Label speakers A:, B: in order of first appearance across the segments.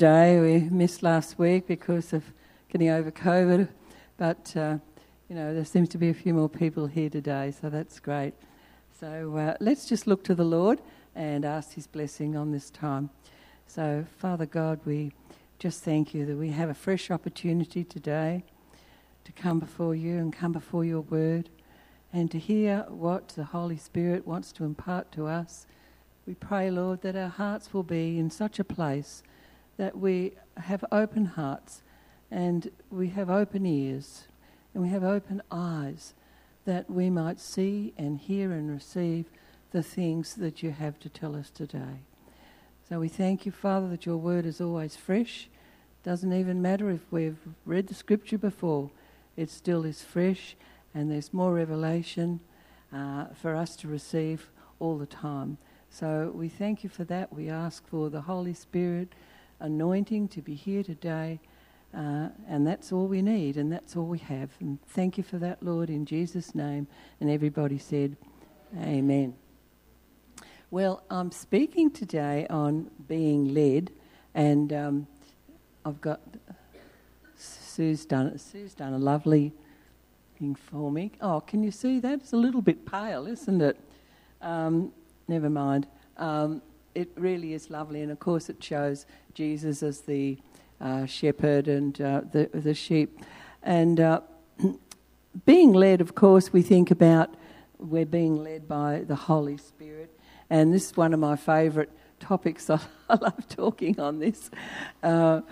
A: today. We missed last week because of getting over COVID, but there seems to be a few more people here today, so that's great. So let's just look to the Lord and ask His blessing on this time. So, Father God, we just thank You that we have a fresh opportunity today to come before You and come before Your word and to hear what the Holy Spirit wants to impart to us. We pray, Lord, that our hearts will be in such a place that we have open hearts and we have open ears and we have open eyes, that we might see and hear and receive the things that You have to tell us today. So we thank You, Father, that Your word is always fresh. Doesn't even matter if we've read the scripture before, it still is fresh, and there's more revelation for us to receive all the time. So we thank You for that. We ask for the Holy Spirit anointing to be here today, and that's all we need, and that's all we have. And thank You for that, Lord, in Jesus' name. And everybody said, Amen. Well, I'm speaking today on being led, and I've got Sue's done a lovely thing for me. Oh, can you see that? It's a little bit pale, isn't it? Never mind. It really is lovely, and of course it shows Jesus as the shepherd and the sheep. And being led, of course, we think about we're being led by the Holy Spirit. And this is one of my favourite topics. I love talking on this. But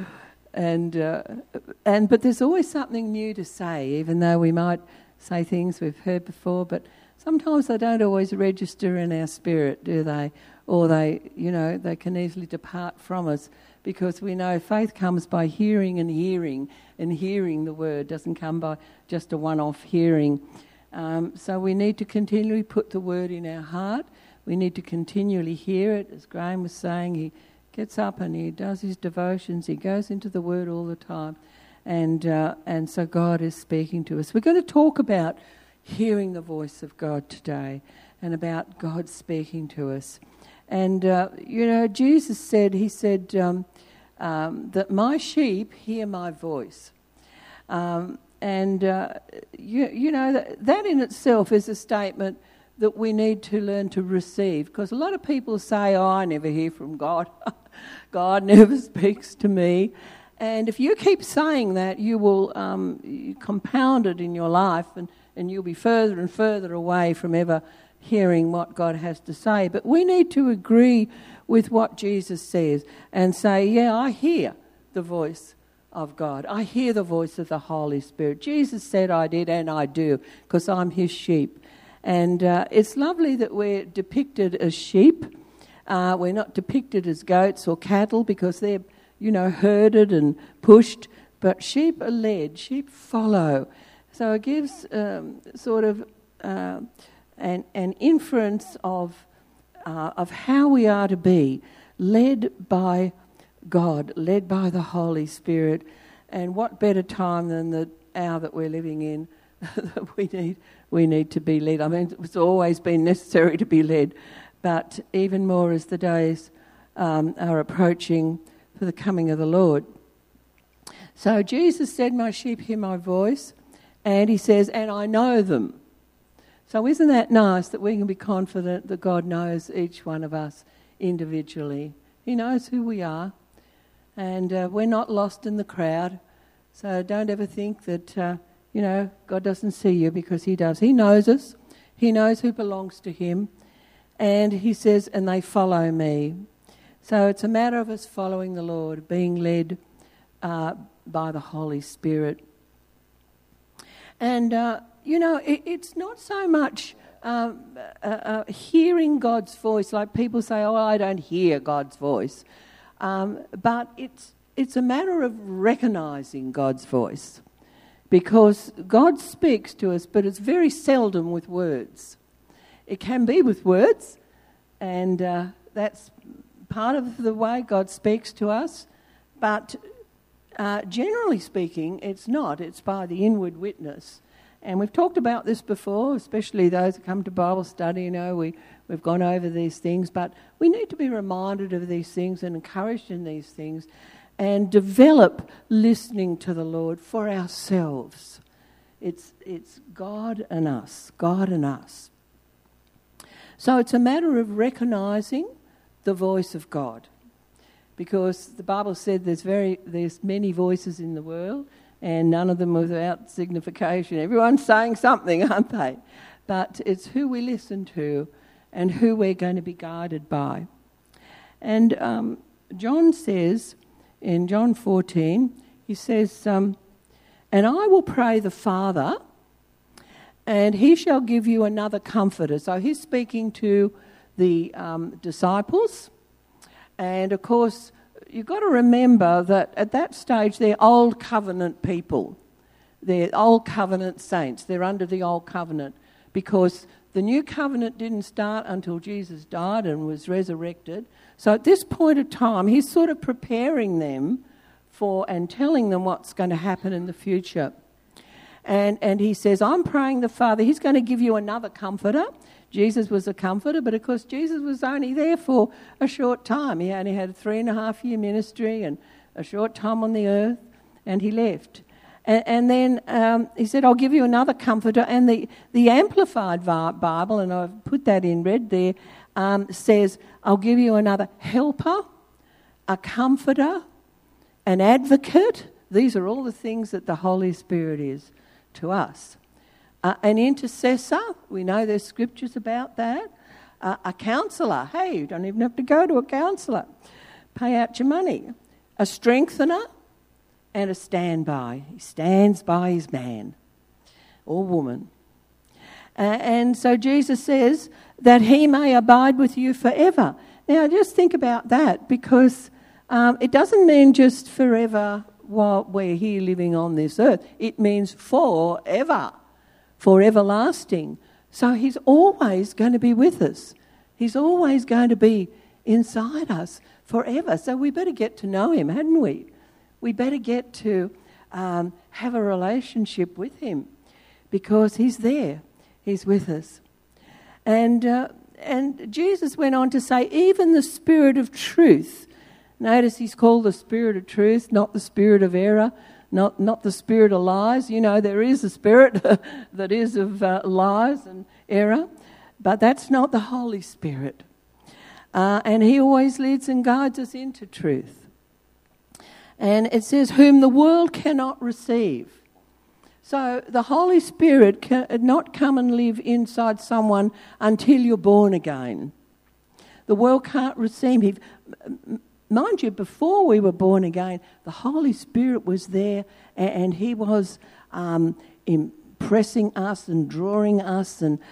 A: there's always something new to say, even though we might say things we've heard before. But sometimes they don't always register in our spirit, do they? Or they can easily depart from us, because we know faith comes by hearing and hearing, and hearing the word doesn't come by just a one-off hearing. So we need to continually put the word in our heart. We need to continually hear it. As Graham was saying, he gets up and he does his devotions. He goes into the word all the time. And so God is speaking to us. We're going to talk about hearing the voice of God today and about God speaking to us. And, Jesus said, that my sheep hear my voice. That in itself is a statement that we need to learn to receive, because a lot of people say, I never hear from God. God never speaks to me. And if you keep saying that, you will compound it in your life, and you'll be further and further away from ever hearing what God has to say. But we need to agree with what Jesus says and say, yeah, I hear the voice of God. I hear the voice of the Holy Spirit. Jesus said I did, and I do, because I'm His sheep. And it's lovely that we're depicted as sheep. We're not depicted as goats or cattle, because they're, herded and pushed. But sheep are led. Sheep follow. So it gives an inference of how we are to be led by God, led by the Holy Spirit. And what better time than the hour that we're living in that we need to be led. I mean, it's always been necessary to be led, but even more as the days are approaching for the coming of the Lord. So Jesus said, my sheep hear my voice, and He says, and I know them. So isn't that nice that we can be confident that God knows each one of us individually? He knows who we are, and we're not lost in the crowd. So don't ever think that, God doesn't see you, because He does. He knows us. He knows who belongs to Him. And He says, and they follow me. So it's a matter of us following the Lord, being led by the Holy Spirit. And, it's not so much hearing God's voice, like people say, I don't hear God's voice. But it's a matter of recognising God's voice, because God speaks to us, but it's very seldom with words. It can be with words, and that's part of the way God speaks to us, but generally speaking, it's not. It's by the inward witness. And we've talked about this before, especially those who come to Bible study. We've gone over these things, but we need to be reminded of these things and encouraged in these things. and develop listening to the Lord for ourselves. It's God and us, God and us. So it's a matter of recognising the voice of God, because the Bible said there's many voices in the world and none of them without signification. Everyone's saying something, aren't they? But it's who we listen to and who we're going to be guided by. And John says, in John 14, he says, and I will pray the Father, and he shall give you another comforter. So he's speaking to the disciples. And, of course, you've got to remember that at that stage they're old covenant people. They're old covenant saints. They're under the old covenant because the new covenant didn't start until Jesus died and was resurrected. So at this point of time, he's sort of preparing them for and telling them what's going to happen in the future. And he says, I'm praying the Father, he's going to give you another comforter. Jesus was a comforter, but of course Jesus was only there for a short time. He only had a 3.5-year ministry and a short time on the earth, and he left. And then he said, I'll give you another comforter. And the Amplified Bible, and I've put that in red there, says, I'll give you another helper, a comforter, an advocate. These are all the things that the Holy Spirit is to us. An intercessor, we know there's scriptures about that. A counsellor, hey, you don't even have to go to a counsellor. Pay out your money. A strengthener and a standby. He stands by his man or woman. And so Jesus says that he may abide with you forever. Now just think about that, because it doesn't mean just forever while we're here living on this earth. It means forever. For everlasting. So he's always going to be with us. He's always going to be inside us forever. So we better get to know him, hadn't we? We better get to have a relationship with him, because he's there. He's with us. And Jesus went on to say, even the Spirit of truth. Notice he's called the Spirit of truth, not the spirit of error. Not the spirit of lies. You know, there is a spirit that is of lies and error, but that's not the Holy Spirit. And he always leads and guides us into truth. And it says, whom the world cannot receive. So the Holy Spirit cannot come and live inside someone until you're born again. The world can't receive him. Mind you, before we were born again, the Holy Spirit was there, and he was impressing us and drawing us and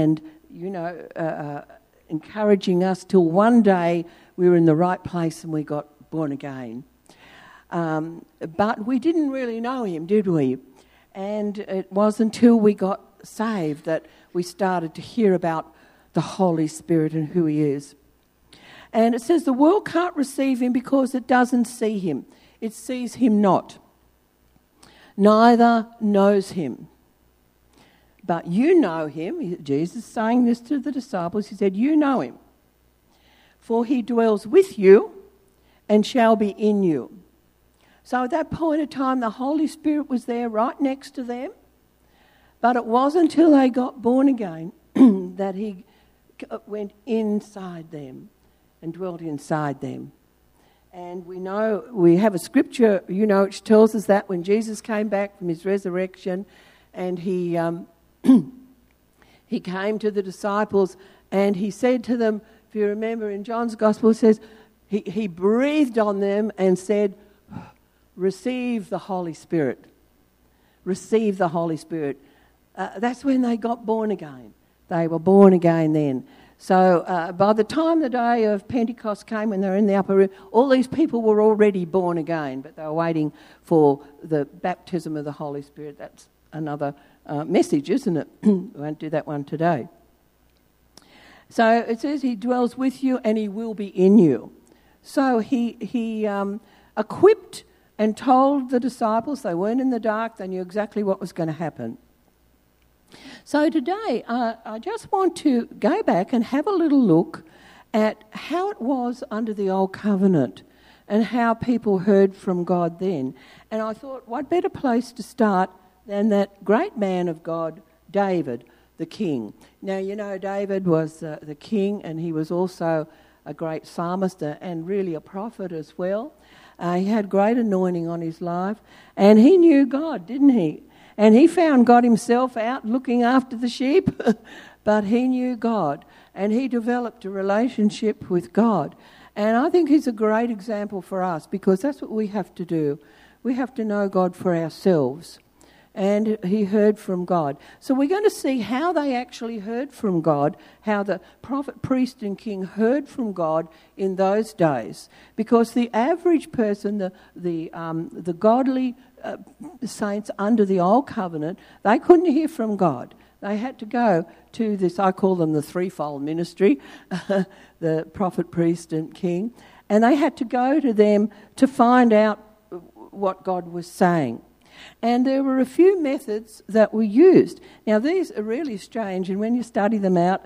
A: encouraging us till one day we were in the right place and we got born again. But we didn't really know him, did we? And it was until we got saved that we started to hear about the Holy Spirit and who he is. And it says the world can't receive him because it doesn't see him. It sees him not. Neither knows him. But you know him. Jesus saying this to the disciples. He said, you know him. For he dwells with you and shall be in you. So at that point of time, the Holy Spirit was there right next to them. But it wasn't until they got born again that he went inside them and dwelt inside them. And we have a scripture, which tells us that when Jesus came back from his resurrection, and he came to the disciples and he said to them, if you remember in John's Gospel, it says, he breathed on them and said, receive the Holy Spirit. Receive the Holy Spirit. That's when they got born again. They were born again then. So by the time the day of Pentecost came, when they were in the upper room, all these people were already born again, but they were waiting for the baptism of the Holy Spirit. That's another message, isn't it? We won't do that one today. So it says he dwells with you and he will be in you. So he equipped and told the disciples, they weren't in the dark, they knew exactly what was going to happen. So today, I just want to go back and have a little look at how it was under the Old Covenant. and how people heard from God then. And I thought, what better place to start than that great man of God, David, the king. Now, you know, David was the king, and he was also a great psalmist and really a prophet as well. He had great anointing on his life, and he knew God, didn't he? And he found God himself out looking after the sheep, but he knew God, and he developed a relationship with God. And I think he's a great example for us, because that's what we have to do. We have to know God for ourselves. And he heard from God. So we're going to see how they actually heard from God, how the prophet, priest and king heard from God in those days. Because the average person, the godly saints under the old covenant, they couldn't hear from God. They had to go to this, I call them the threefold ministry, the prophet, priest and king. And they had to go to them to find out what God was saying. And there were a few methods that were used. Now, these are really strange, and when you study them out,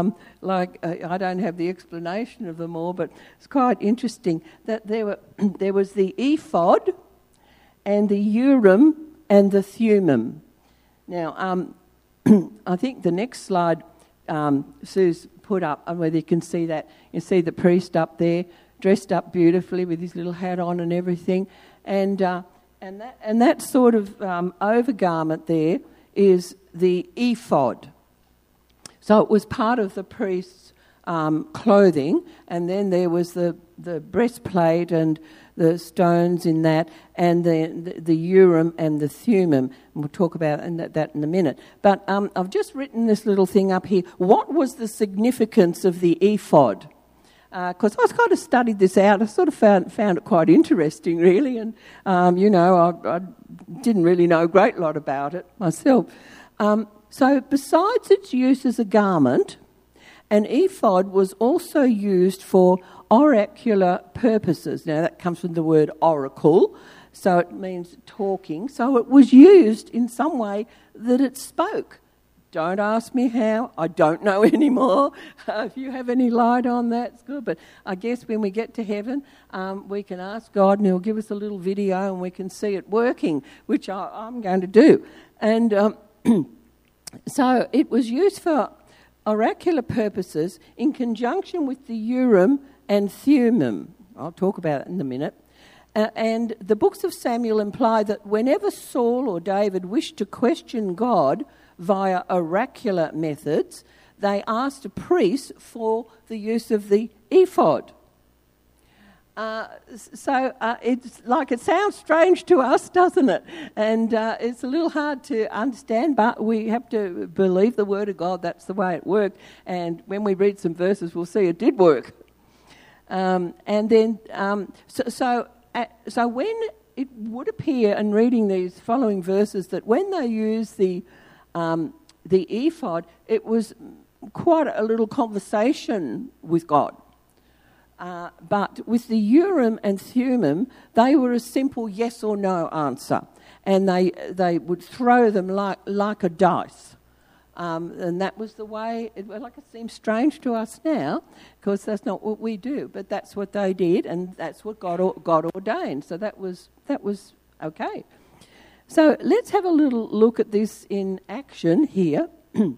A: I don't have the explanation of them all, but it's quite interesting that there was the ephod and the urim and the thummim. Now, I think the next slide Sue's put up, whether you can see that. You see the priest up there, dressed up beautifully with his little hat on and everything, and that sort of overgarment there is the ephod. So it was part of the priest's clothing, and then there was the breastplate and the stones in that, and the urim and the thummim. And we'll talk about that in a minute. But I've just written this little thing up here. What was the significance of the ephod? Because I kind of studied this out. I sort of found it quite interesting, really, and, I didn't really know a great lot about it myself. So besides its use as a garment, an ephod was also used for oracular purposes. Now, that comes from the word oracle, so it means talking. So it was used in some way that it spoke. Don't ask me how. I don't know anymore. If you have any light on that, it's good. But I guess when we get to heaven, we can ask God, and He'll give us a little video, and we can see it working, which I'm going to do. And so it was used for oracular purposes in conjunction with the urim and thummim. I'll talk about it in a minute. And the books of Samuel imply that whenever Saul or David wished to question God via oracular methods, they asked a priest for the use of the ephod. So it's like, it sounds strange to us, doesn't it? And it's a little hard to understand, but we have to believe the Word of God. That's the way it worked. And when we read some verses, we'll see it did work. So when it would appear in reading these following verses that when they use the ephod, it was quite a little conversation with God. But with the urim and thummim, they were a simple yes or no answer, and they would throw them like a dice. And that was the way. It seems strange to us now, because that's not what we do. But that's what they did, and that's what God ordained. So that was okay. So let's have a little look at this in action here. Sorry.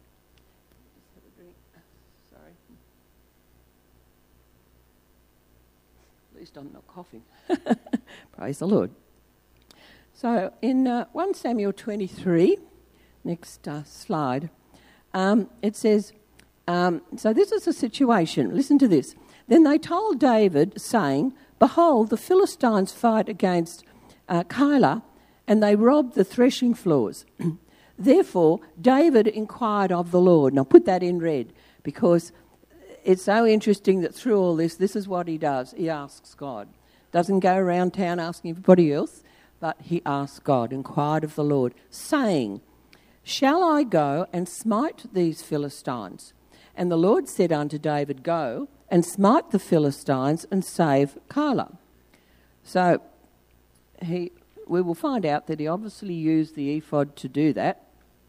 A: At least I'm not coughing. Praise the Lord. So in 1 Samuel 23, next slide, it says, so this is a situation. Listen to this. Then they told David, saying, "Behold, the Philistines fight against Keilah, and they robbed the threshing floors. Therefore, David inquired of the Lord." Now, put that in red, because it's so interesting that through all this is what he does. He asks God. Doesn't go around town asking everybody else, but he asks God, inquired of the Lord, saying, "Shall I go and smite these Philistines?" And the Lord said unto David, "Go and smite the Philistines and save Keilah." So we will find out that he obviously used the ephod to do that.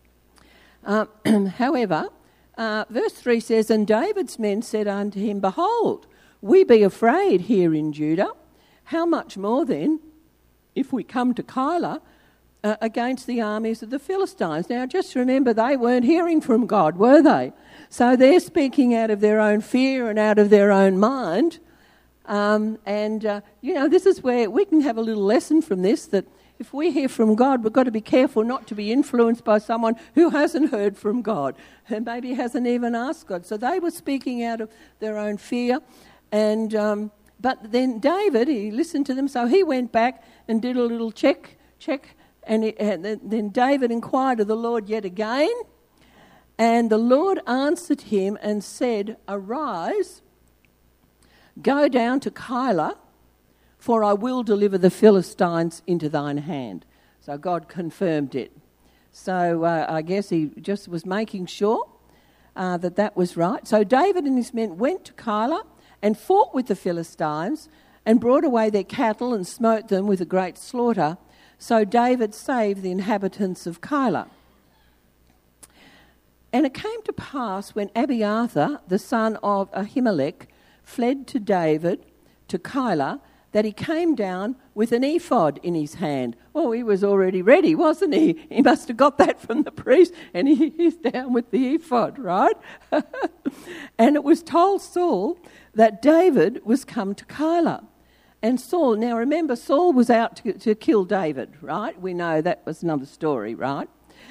A: However, verse 3 says, "And David's men said unto him, Behold, we be afraid here in Judah, how much more then if we come to Keilah against the armies of the Philistines? Now, just remember, they weren't hearing from God, were they? So they're speaking out of their own fear and out of their own mind. This is where we can have a little lesson from this, that if we hear from God, we've got to be careful not to be influenced by someone who hasn't heard from God, and maybe hasn't even asked God. So they were speaking out of their own fear. But then David, he listened to them, so he went back and did a little check, and then David inquired of the Lord yet again, and the Lord answered him and said, "Arise, go down to Keilah, for I will deliver the Philistines into thine hand." So God confirmed it. So I guess he just was making sure that was right. So David and his men went to Keilah and fought with the Philistines and brought away their cattle and smote them with a great slaughter. So David saved the inhabitants of Keilah. And it came to pass when Abiathar, the son of Ahimelech, fled to David to Keilah, that he came down with an ephod in his hand. Well, he was already ready, wasn't he? He must have got that from the priest, and he's down with the ephod, right? And it was told Saul that David was come to Keilah. And Saul, now remember, Saul was out to kill David, right? We know that was another story, right?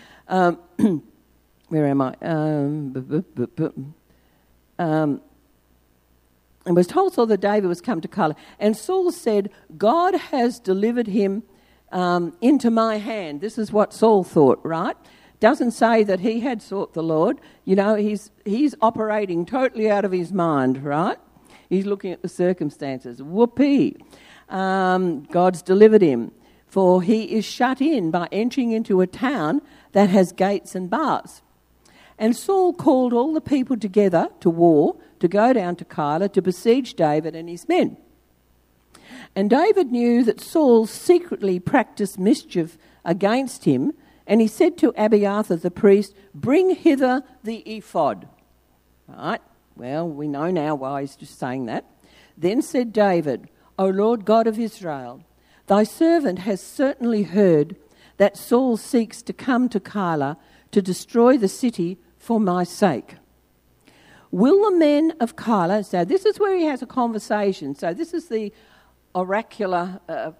A: Where am I? And was told Saul that David was come to Keilah. And Saul said, "God has delivered him into my hand." This is what Saul thought, right? Doesn't say that he had sought the Lord. You know, he's operating totally out of his mind, right? He's looking at the circumstances. Whoopee. God's delivered him. For he is shut in by entering into a town that has gates and bars. And Saul called all the people together to war, to go down to Keilah to besiege David and his men. And David knew that Saul secretly practiced mischief against him, and he said to Abiathar the priest, "Bring hither the ephod." Right? Well, we know now why he's just saying that. Then said David, "O Lord God of Israel, thy servant has certainly heard that Saul seeks to come to Keilah to destroy the city for my sake. Will the men of Keilah," so this is where he has a conversation. So this is the oracular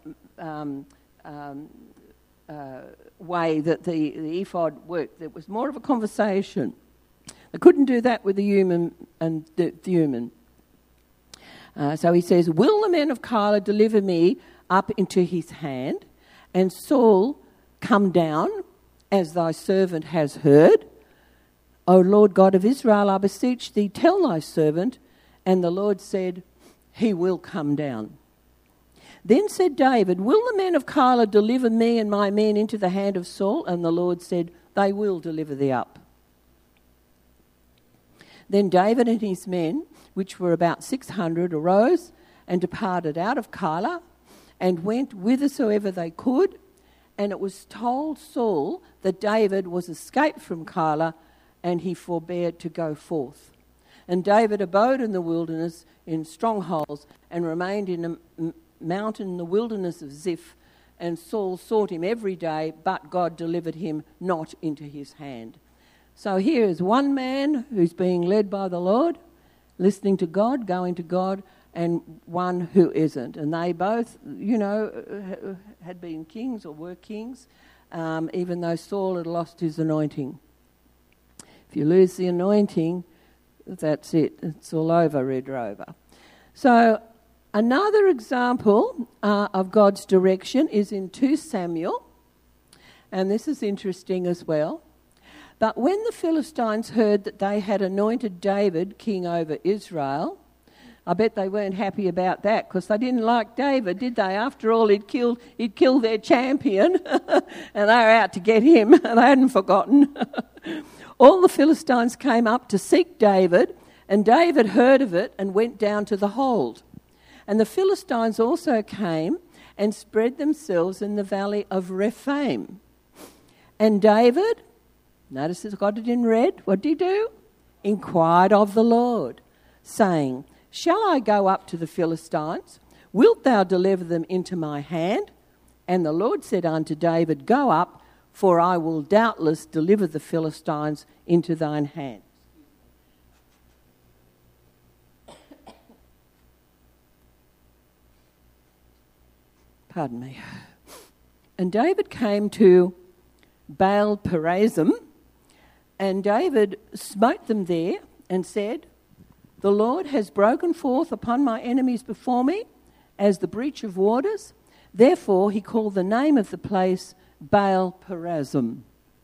A: way that the ephod worked. It was more of a conversation. They couldn't do that with the human and the human. So he says, "Will the men of Keilah deliver me up into his hand, and Saul come down, as thy servant has heard? O Lord God of Israel, I beseech thee, tell thy servant." And the Lord said, "He will come down." Then said David, "Will the men of Keilah deliver me and my men into the hand of Saul?" And the Lord said, "They will deliver thee up." Then David and his men, which were about 600, arose and departed out of Keilah and went whithersoever they could. And it was told Saul that David was escaped from Keilah, and he forbore to go forth. And David abode in the wilderness in strongholds and remained in a mountain in the wilderness of Ziph. And Saul sought him every day, but God delivered him not into his hand. So here is one man who's being led by the Lord, listening to God, going to God, and one who isn't. And they both, had been kings or were kings, even though Saul had lost his anointing. If you lose the anointing, that's it. It's all over, Red Rover. So another example of God's direction is in 2 Samuel, and this is interesting as well. But when the Philistines heard that they had anointed David king over Israel, I bet they weren't happy about that, because they didn't like David, did they? After all, he'd killed their champion, and they were out to get him. They hadn't forgotten. All the Philistines came up to seek David, and David heard of it and went down to the hold. And the Philistines also came and spread themselves in the valley of Rephaim. And David, notice it's got it in red, what did he do? Inquired of the Lord, saying, "Shall I go up to the Philistines? wilt thou deliver them into my hand? And the Lord said unto David, Go up, for I will doubtless deliver the Philistines into thine hand. Pardon me. And David came to Baal Perazim, and David smote them there and said, The Lord has broken forth upon my enemies before me as the breach of waters. Therefore he called the name of the place Baal Perazim.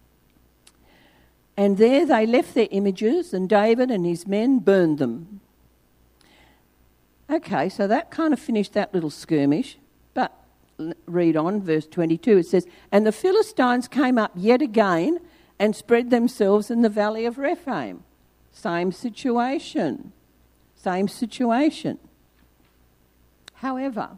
A: And there they left their images, and David and his men burned them. Okay, so that kind of finished that little skirmish. But read on, verse 22, it says, And the Philistines came up yet again and spread themselves in the valley of Rephaim. Same situation. However,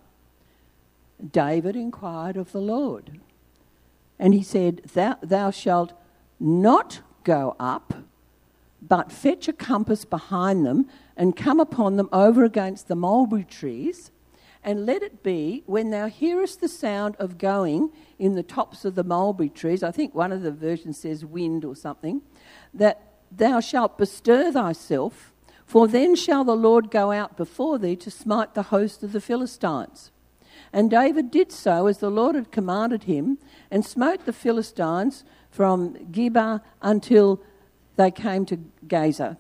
A: David inquired of the Lord, and he said, Thou shalt not go up, but fetch a compass behind them, and come upon them over against the mulberry trees, and let it be, when thou hearest the sound of going in the tops of the mulberry trees, I think one of the versions says wind or something, that thou shalt bestir thyself, for then shall the Lord go out before thee to smite the host of the Philistines. And David did so as the Lord had commanded him, and smote the Philistines from Geba until they came to Gaza.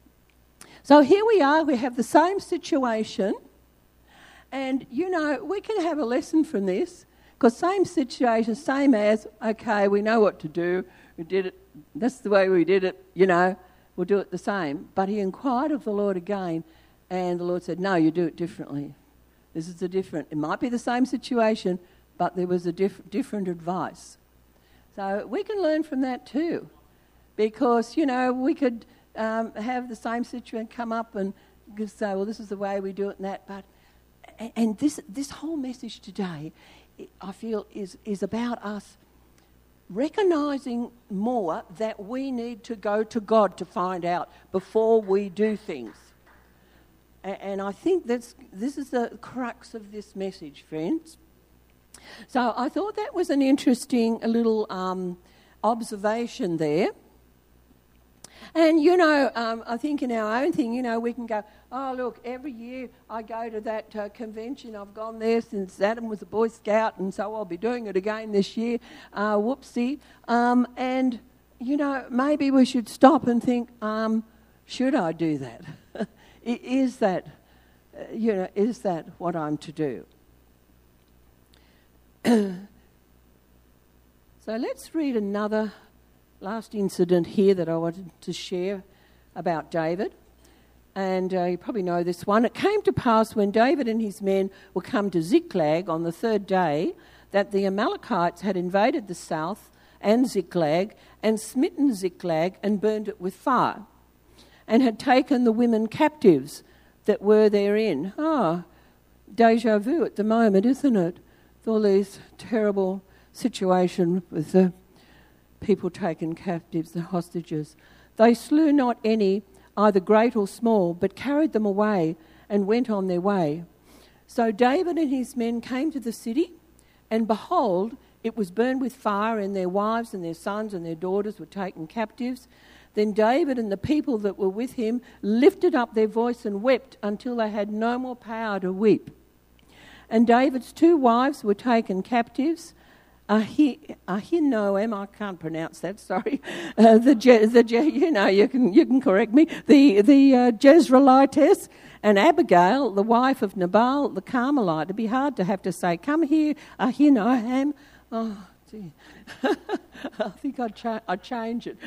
A: So here we are, we have the same situation, and we can have a lesson from this, because same situation, same as, okay, we know what to do, we did it, that's the way we did it, we'll do it the same. But he inquired of the Lord again, and the Lord said, no, you do it differently. This is it might be the same situation, but there was a different advice. So we can learn from that too, because, we could have the same situation come up and say, well, this is the way we do it and that. And this whole message today, I feel, is about us recognising more that we need to go to God to find out before we do things. And I think this is the crux of this message, friends. So I thought that was an interesting little observation there. And, I think in our own thing, we can go, oh, look, every year I go to that convention. I've gone there since Adam was a Boy Scout, and so I'll be doing it again this year. Whoopsie. And, maybe we should stop and think, should I do that? Is that what I'm to do? So let's read another last incident here that I wanted to share about David. And you probably know this one. It came to pass when David and his men were come to Ziklag on the third day that the Amalekites had invaded the south and Ziklag and smitten Ziklag and burned it with fire, and had taken the women captives that were therein. Deja vu at the moment, isn't it? With all these terrible situations with the people taken captives, the hostages. They slew not any, either great or small, but carried them away and went on their way. So David and his men came to the city, and behold, it was burned with fire, and their wives and their sons and their daughters were taken captives. Then David and the people that were with him lifted up their voice and wept until they had no more power to weep. And David's two wives were taken captives. Ahinoam, I can't pronounce that, sorry. You can correct me. The Jezreelitess, and Abigail, the wife of Nabal the Carmelite. It'd be hard to have to say, come here, Ahinoam. Oh, gee. I think I'd change it.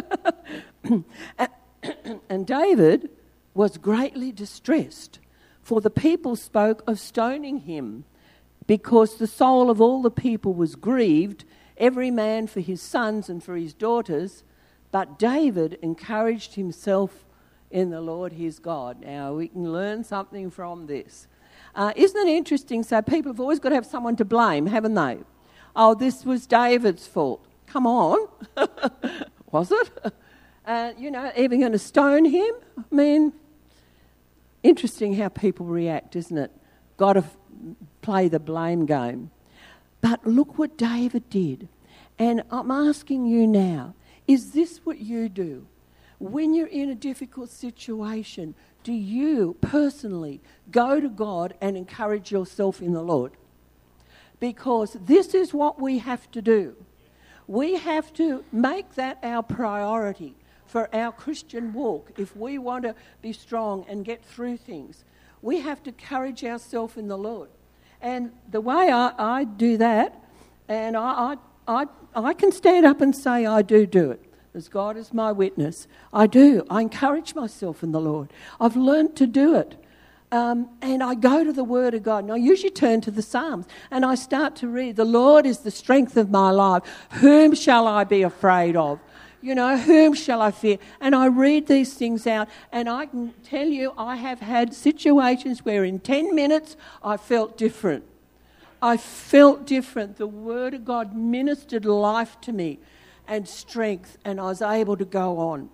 A: And David was greatly distressed, for the people spoke of stoning him, because the soul of all the people was grieved, every man for his sons and for his daughters. But David encouraged himself in the Lord his God. Now, we can learn something from this. Isn't it interesting? So people have always got to have someone to blame, haven't they? Oh, this was David's fault. Come on. Was it? Even going to stone him? I mean, interesting how people react, isn't it? play the blame game. But look what David did. And I'm asking you now, is this what you do? When you're in a difficult situation, do you personally go to God and encourage yourself in the Lord? Because this is what we have to do. We have to make that our priority for our Christian walk. If we want to be strong and get through things, we have to encourage ourselves in the Lord. And the way I do that, and I can stand up and say I do it. As God is my witness, I do. I encourage myself in the Lord. I've learned to do it. And I go to the Word of God. And I usually turn to the Psalms. And I start to read, the Lord is the strength of my life. Whom shall I be afraid of? You know, whom shall I fear? And I read these things out. And I can tell you, I have had situations where in 10 minutes I felt different. I felt different. The Word of God ministered life to me and strength, and I was able to go on.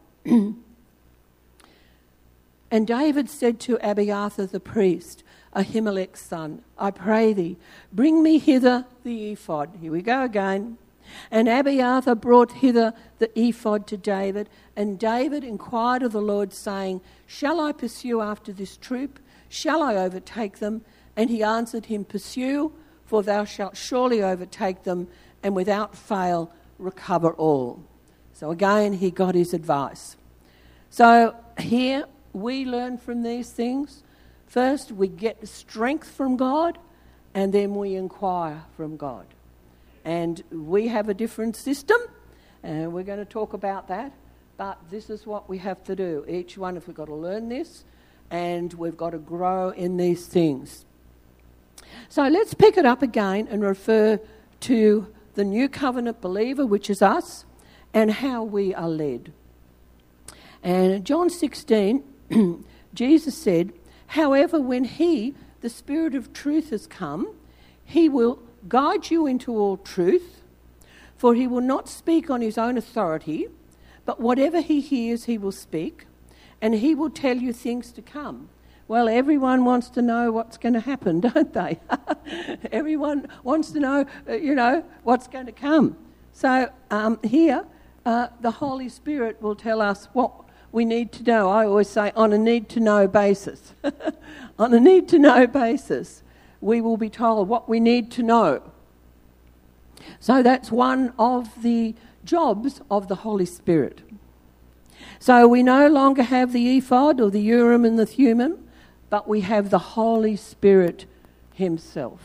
A: And David said to Abiathar the priest, Ahimelech's son, I pray thee, bring me hither the ephod. Here we go again. And Abiathar brought hither the ephod to David, and David inquired of the Lord, saying, Shall I pursue after this troop? Shall I overtake them? And he answered him, Pursue, for thou shalt surely overtake them, and without fail recover all. So again, he got his advice. So here we learn from these things. First, we get strength from God, and then we inquire from God. And we have a different system, and we're going to talk about that. But this is what we have to do. Each one, if we've got to learn this, and we've got to grow in these things. So let's pick it up again and refer to the new covenant believer, which is us, and how we are led. And in John 16, Jesus said, However, when he, the Spirit of truth, has come, he will guide you into all truth, for he will not speak on his own authority, but whatever he hears he will speak, and he will tell you things to come. Well, everyone wants to know what's going to happen, don't they? Everyone wants to know, what's going to come. So here, the Holy Spirit will tell us what we need to know. I always say on a need-to-know basis. On a need-to-know basis, we will be told what we need to know. So that's one of the jobs of the Holy Spirit. So we no longer have the ephod or the Urim and the Thummim, but we have the Holy Spirit himself.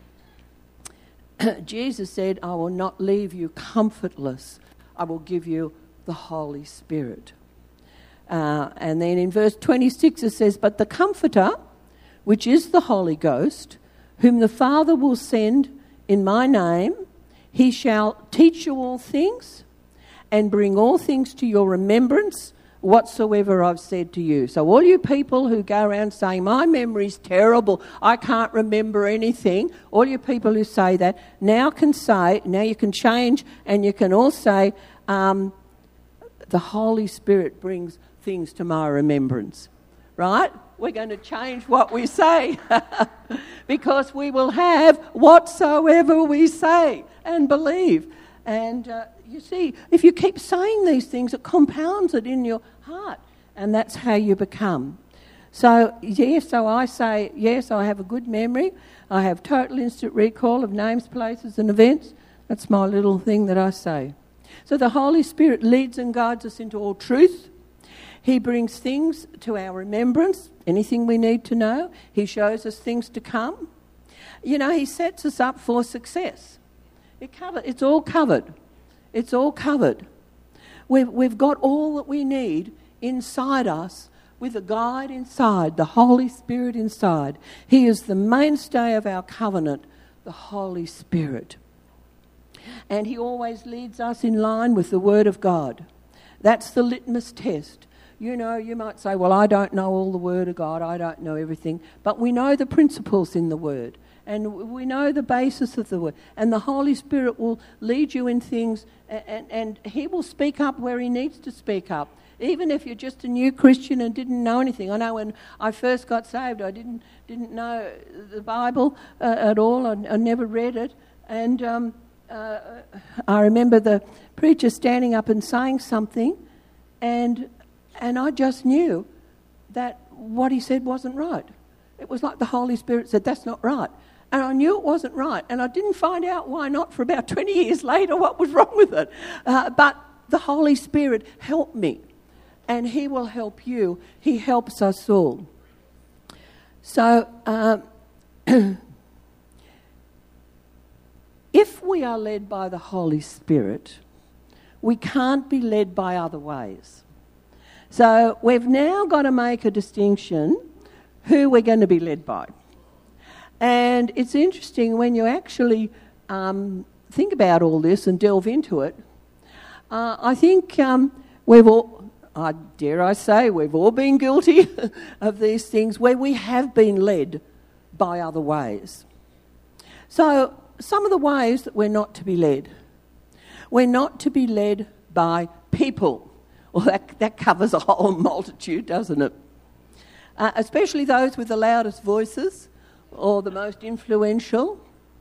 A: Jesus said, I will not leave you comfortless. I will give you the Holy Spirit. And then in verse 26 it says, But the Comforter, which is the Holy Ghost, whom the Father will send in my name, he shall teach you all things and bring all things to your remembrance, whatsoever I've said to you. So all you people who go around saying, my memory's terrible, I can't remember anything, all you people who say that, now you can change, and you can all say, the Holy Spirit brings things to my remembrance. Right? We're going to change what we say because we will have whatsoever we say and believe. And you see, if you keep saying these things, it compounds it in your heart, and that's how you become. So I say, yes, I have a good memory. I have total instant recall of names, places and events. That's my little thing that I say. So the Holy Spirit leads and guides us into all truth. He brings things to our remembrance, anything we need to know. He shows us things to come. He sets us up for success. It's all covered. It's all covered. We've got all that we need inside us with a guide inside, the Holy Spirit inside. He is the mainstay of our covenant, the Holy Spirit. And he always leads us in line with the Word of God. That's the litmus test. You might say, well, I don't know all the Word of God, I don't know everything, but we know the principles in the Word, and we know the basis of the Word, and the Holy Spirit will lead you in things, and he will speak up where he needs to speak up. Even if you're just a new Christian and didn't know anything. I know when I first got saved, I didn't know the Bible at all. I never read it. And I remember the preacher standing up and saying something, and I just knew that what he said wasn't right. It was like the Holy Spirit said, that's not right. And I knew it wasn't right. And I didn't find out why not for about 20 years later what was wrong with it. But the Holy Spirit helped me. And he will help you. He helps us all. So, if we are led by the Holy Spirit, we can't be led by other ways. So we've now got to make a distinction who we're going to be led by. And it's interesting when you actually think about all this and delve into it. I think we've all, dare I say, we've all been guilty of these things where we have been led by other ways. So some of the ways that we're not to be led. We're not to be led by people. Well, that covers a whole multitude, doesn't it? Especially those with the loudest voices or the most influential.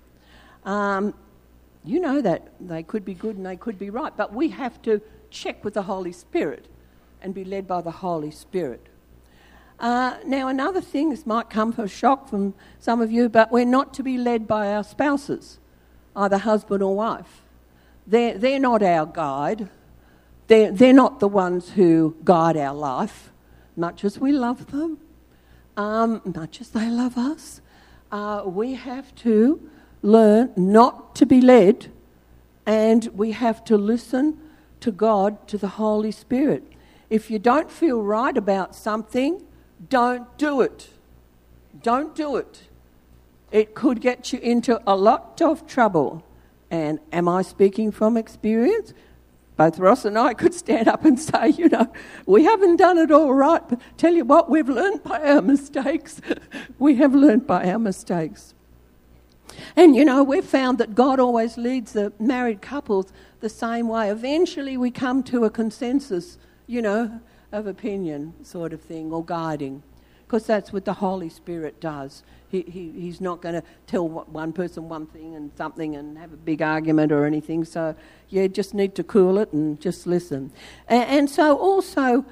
A: You know that they could be good and they could be right, but we have to check with the Holy Spirit and be led by the Holy Spirit. Now, another thing, this might come for a shock from some of you, but we're not to be led by our spouses, either husband or wife. They're not our guide. They're not the ones who guide our life, much as we love them, much as they love us. We have to learn not to be led, and we have to listen to God, to the Holy Spirit. If you don't feel right about something, don't do it. Don't do it. It could get you into a lot of trouble. And am I speaking from experience? Both Ross and I could stand up and say, we haven't done it all right, but tell you what, we've learned by our mistakes. We have learned by our mistakes. And, we've found that God always leads the married couples the same way. Eventually we come to a consensus, of opinion sort of thing, or guiding, because that's what the Holy Spirit does. He's not going to tell one person one thing and something and have a big argument or anything. So you just need to cool it and just listen. And so also,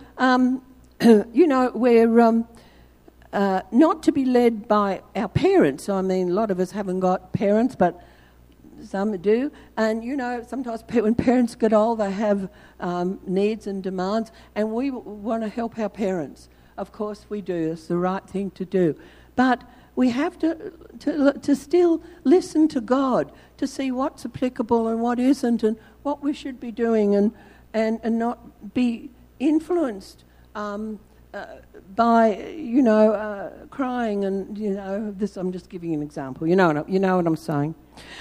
A: we're not to be led by our parents. I mean, a lot of us haven't got parents, but some do. And, sometimes when parents get old, they have needs and demands, and we want to help our parents. Of course we do. It's the right thing to do. But we have to still listen to God to see what's applicable and what isn't, and what we should be doing, and not be influenced by crying and this. I'm just giving you an example. You know what I'm saying.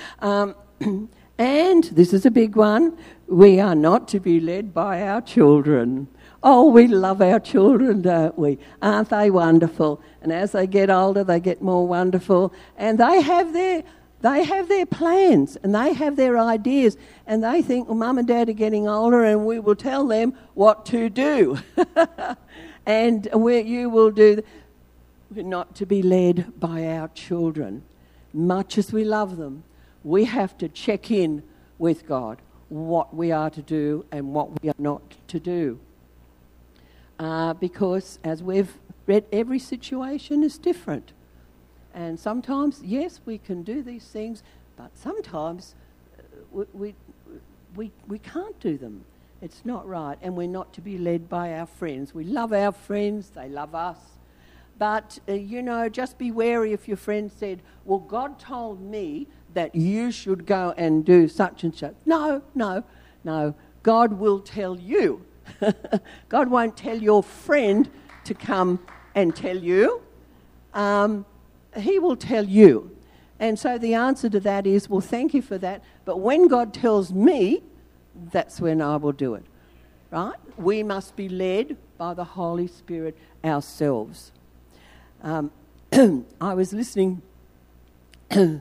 A: And this is a big one. We are not to be led by our children. Oh, we love our children, don't we? Aren't they wonderful? And as they get older, they get more wonderful. And they have their plans, and they have their ideas. And they think, well, Mum and Dad are getting older, and we will tell them what to do. And you will do. We're not to be led by our children. Much as we love them, we have to check in with God, what we are to do and what we are not to do. Because, as we've read, every situation is different. And sometimes, yes, we can do these things, but sometimes we can't do them. It's not right. And we're not to be led by our friends. We love our friends, they love us. But, just be wary if your friend said, well, God told me that you should go and do such and such. No. God will tell you. God won't tell your friend to come and tell you. He will tell you. And so the answer to that is, well, thank you for that. But when God tells me, that's when I will do it. Right? We must be led by the Holy Spirit ourselves. I was listening to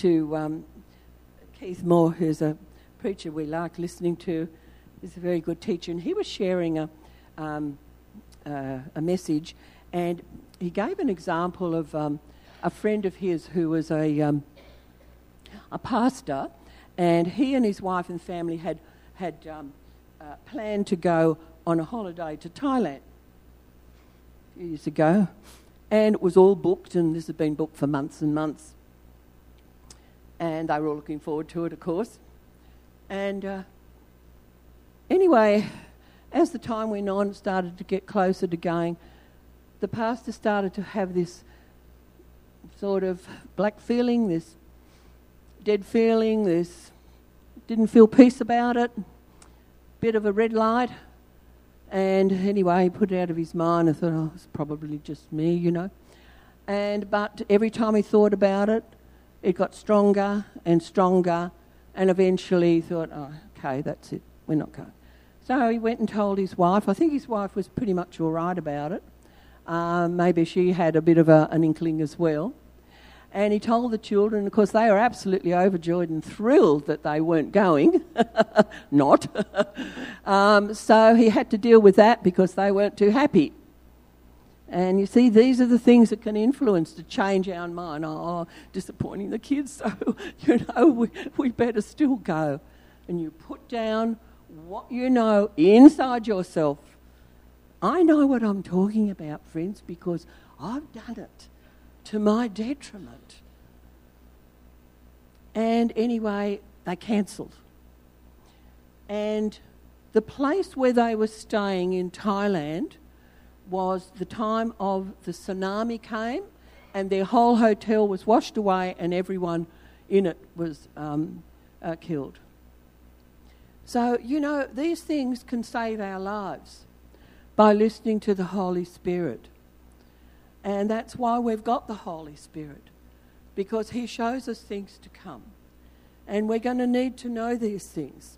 A: Keith Moore, who's a preacher we like listening to. He's a very good teacher, and he was sharing a message, and he gave an example of a friend of his who was a pastor, and he and his wife and family had planned to go on a holiday to Thailand a few years ago, and it was all booked, and this had been booked for months and months, and they were all looking forward to it, of course. And anyway, as the time went on, it started to get closer to going. The pastor started to have this sort of black feeling, this dead feeling, this didn't feel peace about it, bit of a red light. And anyway, he put it out of his mind. I thought, oh, it's probably just me, you know. But every time he thought about it, it got stronger and stronger, and eventually he thought, oh, okay, that's it, we're not going. So he went and told his wife. I think his wife was pretty much all right about it. Maybe she had a bit of an inkling as well. And he told the children, of course, they were absolutely overjoyed and thrilled that they weren't going. Not. So he had to deal with that because they weren't too happy. And you see, these are the things that can influence to change our mind. Oh, disappointing the kids, so, you know, we better still go. And you put down what you know inside yourself. I know what I'm talking about, friends, because I've done it to my detriment. And anyway, they cancelled. And the place where they were staying in Thailand was the time of the tsunami came, and their whole hotel was washed away and everyone in it was killed. So, you know, these things can save our lives by listening to the Holy Spirit. And that's why we've got the Holy Spirit, because he shows us things to come. And we're going to need to know these things.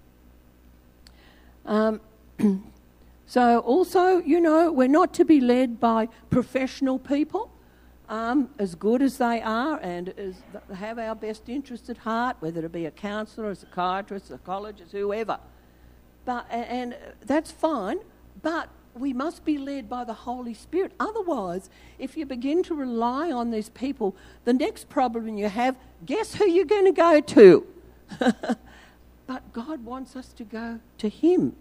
A: So also, you know, we're not to be led by professional people, as good as they are and have our best interest at heart, whether it be a counsellor, a psychiatrist, a psychologist, whoever. And that's fine, but we must be led by the Holy Spirit. Otherwise, if you begin to rely on these people, the next problem you have, guess who you're going to go to? But God wants us to go to him.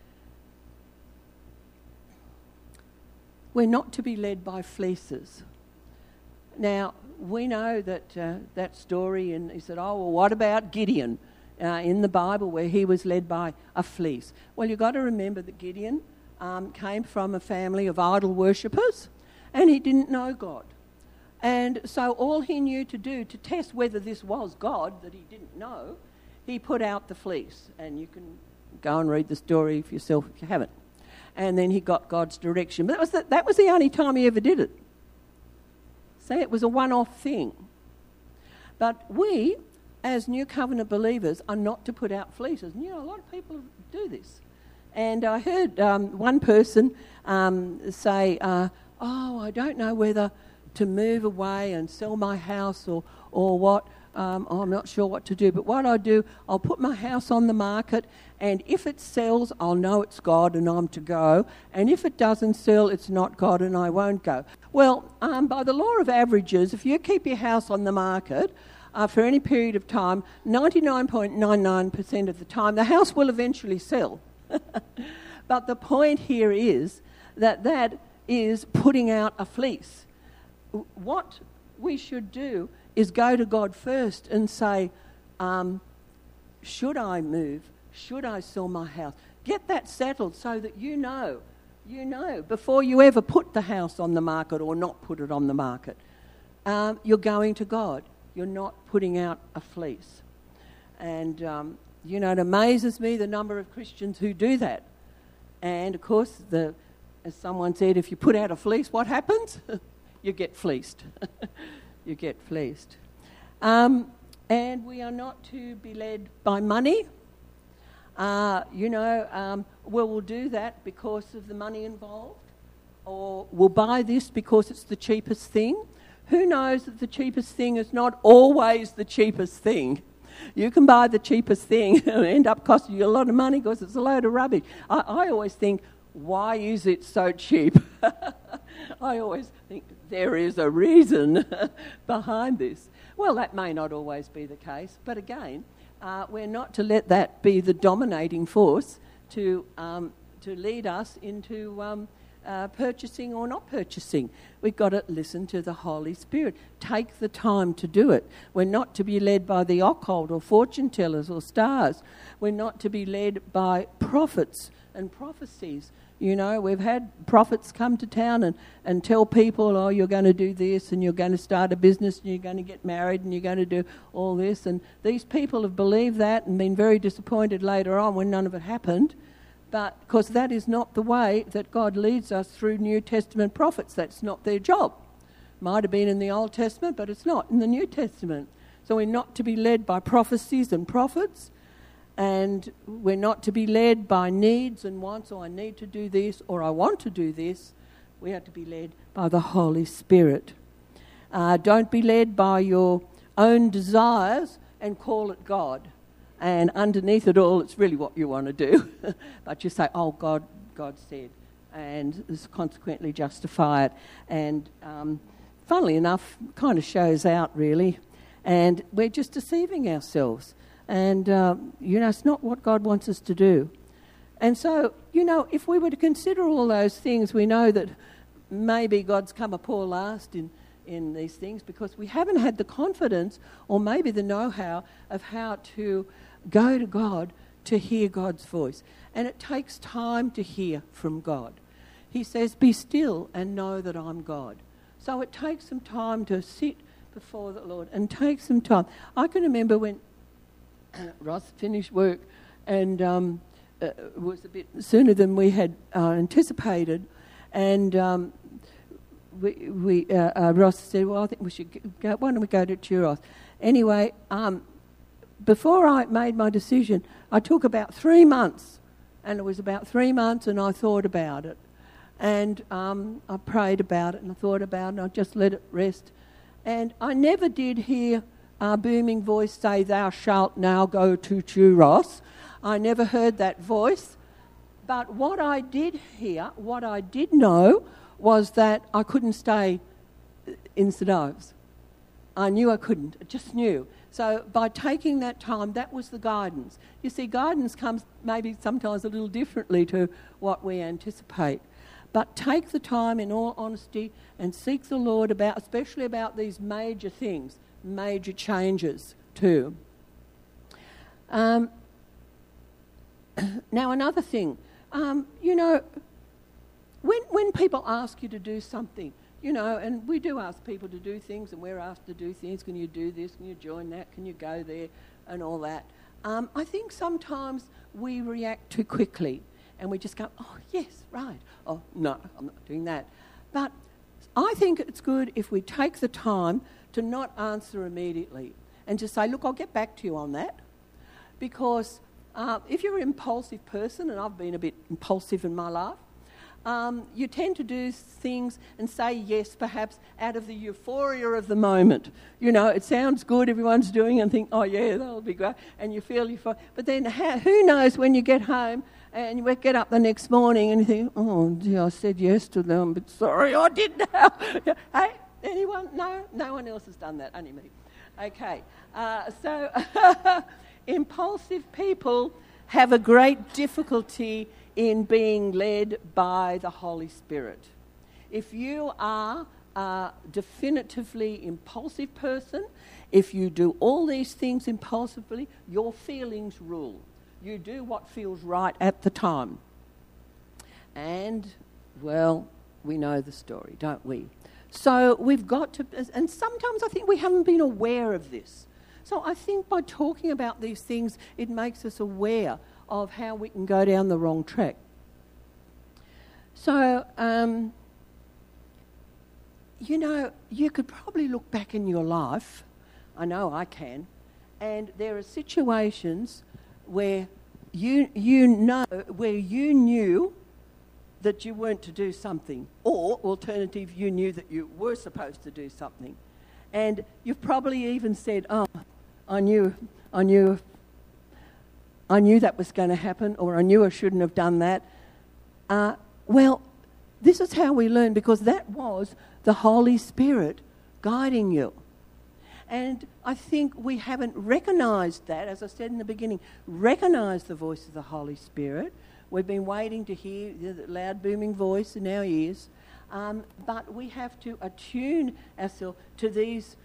A: We're not to be led by fleeces. Now, we know that story, and he said, oh, well, what about Gideon in the Bible where he was led by a fleece? Well, you've got to remember that Gideon came from a family of idol worshippers, and he didn't know God. And so all he knew to do to test whether this was God that he didn't know, he put out the fleece. And you can go and read the story for yourself if you haven't. And then he got God's direction. But that was the only time he ever did it. So it was a one-off thing. But we, as New Covenant believers, are not to put out fleeces. And, you know, a lot of people do this. And I heard one person say, oh, I don't know whether to move away and sell my house or what. I'm not sure what to do. But what I do, I'll put my house on the market, and if it sells, I'll know it's God and I'm to go. And if it doesn't sell, it's not God and I won't go. Well, by the law of averages, if you keep your house on the market for any period of time, 99.99% of the time, the house will eventually sell. But the point here is that is putting out a fleece. What we should do is go to God first and say, should I move? Should I sell my house? Get that settled so that you know, before you ever put the house on the market or not put it on the market. You're going to God. You're not putting out a fleece. And, you know, it amazes me the number of Christians who do that. And, of course, as someone said, if you put out a fleece, what happens? You get fleeced. You get fleeced. And we are not to be led by money. We'll do that because of the money involved. Or we'll buy this because it's the cheapest thing. Who knows that the cheapest thing is not always the cheapest thing? You can buy the cheapest thing and end up costing you a lot of money because it's a load of rubbish. I always think, why is it so cheap? I always think there is a reason behind this. Well, that may not always be the case, but again, we're not to let that be the dominating force to lead us into purchasing or not purchasing. We've got to listen to the Holy Spirit. Take the time to do it. We're not to be led by the occult or fortune tellers or stars. We're not to be led by prophets and prophecies. You know, we've had prophets come to town and tell people, oh, you're going to do this and you're going to start a business and you're going to get married and you're going to do all this. And these people have believed that and been very disappointed later on when none of it happened. But because that is not the way that God leads us through New Testament prophets. That's not their job. Might have been in the Old Testament, but it's not in the New Testament. So we're not to be led by prophecies and prophets. And we're not to be led by needs and wants, or I need to do this, or I want to do this. We are to be led by the Holy Spirit. Don't be led by your own desires and call it God. And underneath it all, it's really what you want to do. But you say, oh, God said, and consequently justify it. And funnily enough, kind of shows out, really. And we're just deceiving ourselves. And, it's not what God wants us to do. And so, if we were to consider all those things, we know that maybe God's come a poor last in these things because we haven't had the confidence or maybe the know-how of how to go to God to hear God's voice. And it takes time to hear from God. He says, be still and know that I'm God. So it takes some time to sit before the Lord and take some time. I can remember when Ross finished work and it was a bit sooner than we had anticipated, and Ross said, well, I think we should go, why don't we go to Churros? Anyway, before I made my decision, I took about 3 months, and it was about 3 months, and I thought about it, and I prayed about it, and I thought about it, and I just let it rest, and I never did hear a booming voice say, thou shalt now go to Churros. I never heard that voice. But what I did hear, what I did know, was that I couldn't stay in St Ives. I knew I couldn't. I just knew. So by taking that time, that was the guidance. You see, guidance comes maybe sometimes a little differently to what we anticipate. But take the time in all honesty and seek the Lord about, especially about these major things, major changes too. Now another thing, when people ask you to do something, and we do ask people to do things, and we're asked to do things, can you do this, can you join that, can you go there, and all that. I think sometimes we react too quickly, and we just go, oh, yes, right, oh, no, I'm not doing that. But I think it's good if we take the time to not answer immediately and just say, look, I'll get back to you on that. Because if you're an impulsive person, and I've been a bit impulsive in my life, you tend to do things and say yes, perhaps out of the euphoria of the moment. It sounds good, everyone's doing it, and think, oh yeah, that'll be great, and you feel euphoric. But then who knows when you get home and you get up the next morning and you think, oh, gee, I said yes to them, but sorry, I didn't know. Hey, anyone? No one else has done that, only me. Okay, so impulsive people have a great difficulty in being led by the Holy Spirit. If you are a definitively impulsive person, if you do all these things impulsively, your feelings rule. You do what feels right at the time. And, well, we know the story, don't we? So we've got to, and sometimes I think we haven't been aware of this. So I think by talking about these things, it makes us aware of how we can go down the wrong track. So, you could probably look back in your life, I know I can, and there are situations where you knew that you weren't to do something, or alternative, you knew that you were supposed to do something, and you've probably even said, "Oh, I knew that was going to happen," or "I knew I shouldn't have done that." Well, this is how we learn, because that was the Holy Spirit guiding you. And I think we haven't recognised that, as I said in the beginning, recognised the voice of the Holy Spirit. We've been waiting to hear the loud booming voice in our ears, but we have to attune ourselves to these,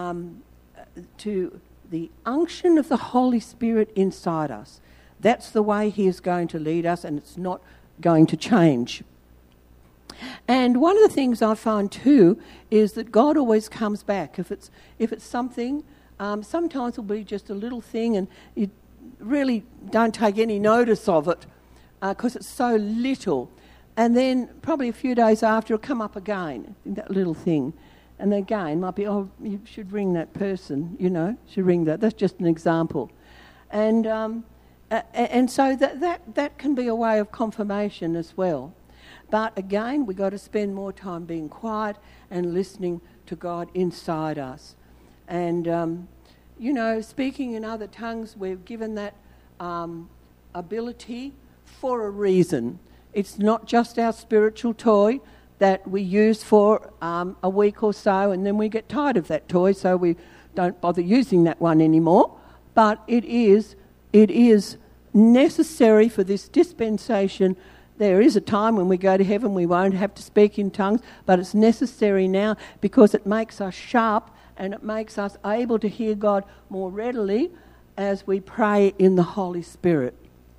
A: to the unction of the Holy Spirit inside us. That's the way He is going to lead us, and it's not going to change. And one of the things I find too is that God always comes back. If it's something, sometimes it'll be just a little thing, and you really don't take any notice of it because it's so little. And then probably a few days after, it'll come up again, that little thing. And again, might be, oh, you should ring that person, should ring that. That's just an example. And so that can be a way of confirmation as well. But again, we've got to spend more time being quiet and listening to God inside us. And, speaking in other tongues, we're given that ability for a reason. It's not just our spiritual toy that we use for a week or so, and then we get tired of that toy, so we don't bother using that one anymore. But it is necessary for this dispensation. There is a time when we go to heaven we won't have to speak in tongues, but it's necessary now because it makes us sharp and it makes us able to hear God more readily as we pray in the Holy Spirit.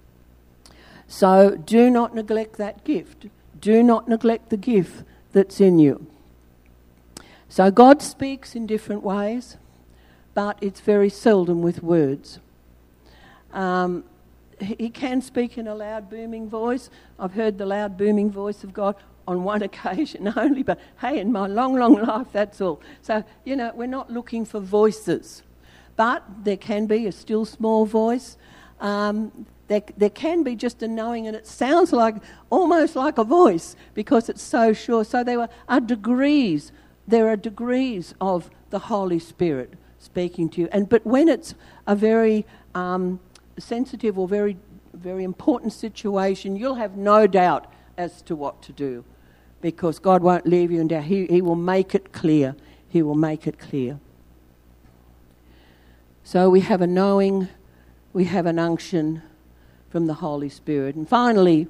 A: So do not neglect that gift. Do not neglect the gift that's in you. So God speaks in different ways, but it's very seldom with words. He can speak in a loud booming voice. I've heard the loud booming voice of God on one occasion only, but hey, in my long, long life, that's all. So, we're not looking for voices, but there can be a still small voice. There can be just a knowing, and it sounds like almost like a voice because it's so sure. So there are degrees of the Holy Spirit speaking to you. But when it's a very sensitive or very, very important situation, you'll have no doubt as to what to do, because God won't leave you in doubt. He will make it clear. He will make it clear. So we have a knowing, we have an unction from the Holy Spirit. And finally,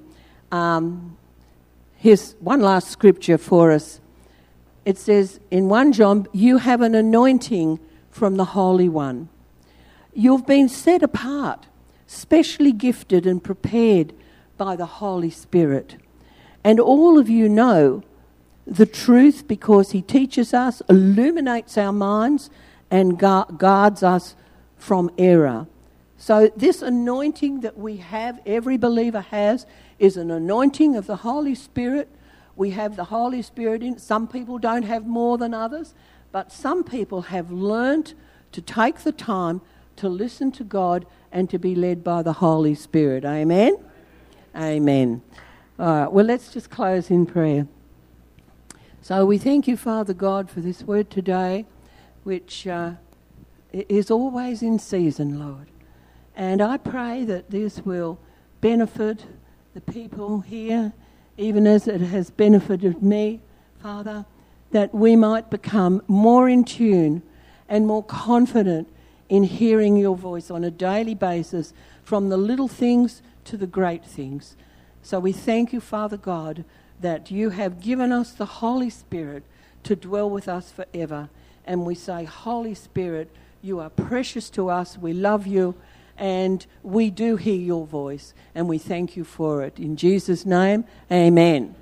A: here's one last scripture for us. It says in 1 John, you have an anointing from the Holy One. You've been set apart, specially gifted and prepared by the Holy Spirit. And all of you know the truth because He teaches us, illuminates our minds, and guards us from error. So this anointing that we have, every believer has, is an anointing of the Holy Spirit. We have the Holy Spirit in. Some people don't have more than others, but some people have learnt to take the time to listen to God and to be led by the Holy Spirit. Amen? Amen. All right, well, let's just close in prayer. So we thank you, Father God, for this word today, which is always in season, Lord. And I pray that this will benefit the people here, even as it has benefited me, Father, that we might become more in tune and more confident in hearing your voice on a daily basis, from the little things to the great things. So we thank you, Father God, that you have given us the Holy Spirit to dwell with us forever. And we say, Holy Spirit, you are precious to us. We love you. And we do hear your voice, and we thank you for it. In Jesus' name, amen.